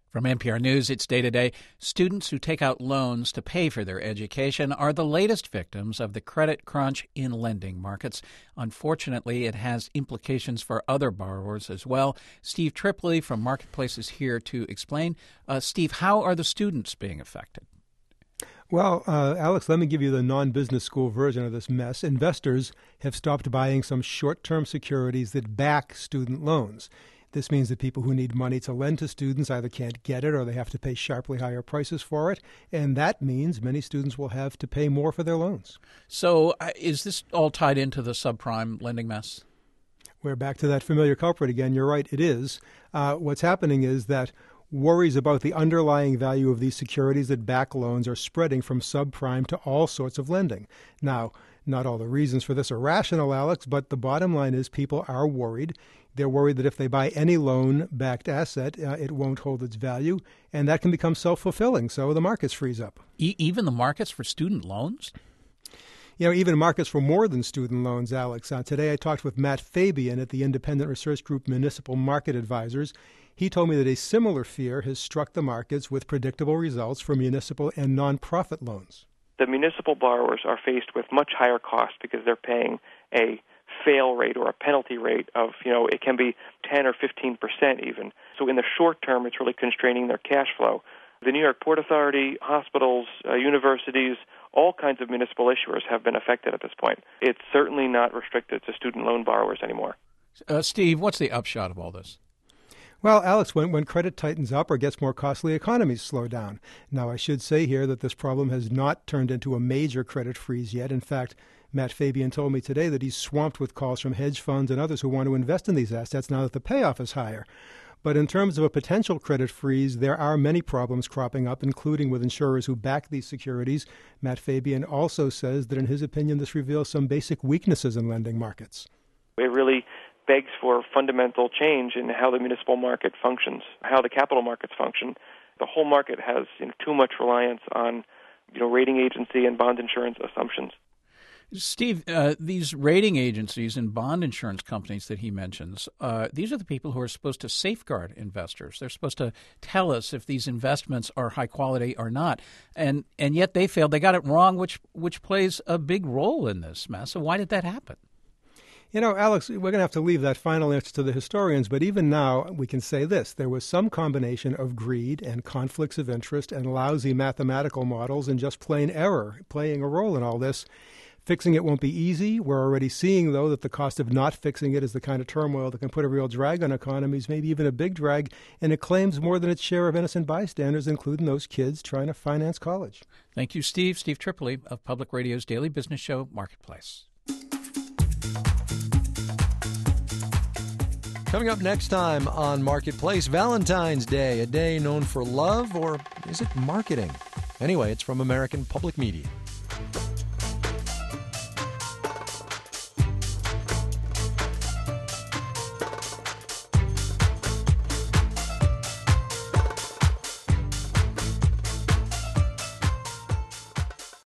From NPR News, it's Day to Day. Students who take out loans to pay for their education are the latest victims of the credit crunch in lending markets. Unfortunately, it has implications for other borrowers as well. Steve Tripoli from Marketplace is here to explain. Steve, how are the students being affected? Well, Alex, let me give you the non-business school version of this mess. Investors have stopped buying some short-term securities that back student loans. This means that people who need money to lend to students either can't get it or they have to pay sharply higher prices for it. And that means many students will have to pay more for their loans. So is this all tied into the subprime lending mess? We're back to that familiar culprit again. You're right, it is. What's happening is that worries about the underlying value of these securities that back loans are spreading from subprime to all sorts of lending. Now, not all the reasons for this are rational, Alex, but the bottom line is people are worried. They're worried that if they buy any loan-backed asset, it won't hold its value, and that can become self-fulfilling, so the markets freeze up. Even the markets for student loans? Even markets for more than student loans, Alex. Today I talked with Matt Fabian at the independent research group Municipal Market Advisors. He told me that a similar fear has struck the markets with predictable results for municipal and nonprofit loans. The municipal borrowers are faced with much higher costs because they're paying a fail rate or a penalty rate of, it can be 10 or 15% even. So in the short term, it's really constraining their cash flow. The New York Port Authority, hospitals, universities, all kinds of municipal issuers have been affected at this point. It's certainly not restricted to student loan borrowers anymore. Steve, what's the upshot of all this? Well, Alex, when credit tightens up or gets more costly, economies slow down. Now, I should say here that this problem has not turned into a major credit freeze yet. In fact, Matt Fabian told me today that he's swamped with calls from hedge funds and others who want to invest in these assets now that the payoff is higher. But in terms of a potential credit freeze, there are many problems cropping up, including with insurers who back these securities. Matt Fabian also says that, in his opinion, this reveals some basic weaknesses in lending markets. It really begs for fundamental change in how the municipal market functions, how the capital markets function. The whole market has too much reliance on rating agency and bond insurance assumptions. Steve, these rating agencies and bond insurance companies that he mentions, these are the people who are supposed to safeguard investors. They're supposed to tell us if these investments are high quality or not. And yet they failed. They got it wrong, which plays a big role in this mess. So why did that happen? Alex, we're going to have to leave that final answer to the historians, but even now we can say this. There was some combination of greed and conflicts of interest and lousy mathematical models and just plain error playing a role in all this. Fixing it won't be easy. We're already seeing, though, that the cost of not fixing it is the kind of turmoil that can put a real drag on economies, maybe even a big drag, and it claims more than its share of innocent bystanders, including those kids trying to finance college. Thank you, Steve. Steve Tripoli of Public Radio's daily business show, Marketplace. Coming up next time on Marketplace, Valentine's Day, a day known for love, or is it marketing? Anyway, it's from American Public Media.